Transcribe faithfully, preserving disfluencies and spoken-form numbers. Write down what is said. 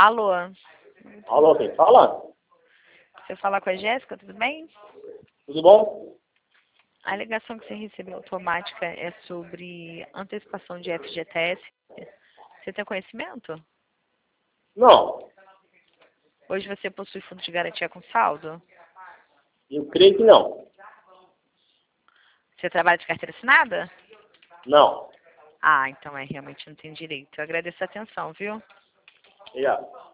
Alô? Alô, quem fala? Você fala com a Jéssica, tudo bem? Tudo bom? A ligação que você recebeu automática é sobre antecipação de F G T S. Você tem conhecimento? Não, Hoje você possui fundo de garantia com saldo? eu creio que não. Você trabalha de carteira assinada? Não. Ah, então é, realmente não tem direito. Eu agradeço a atenção, viu? Obrigado.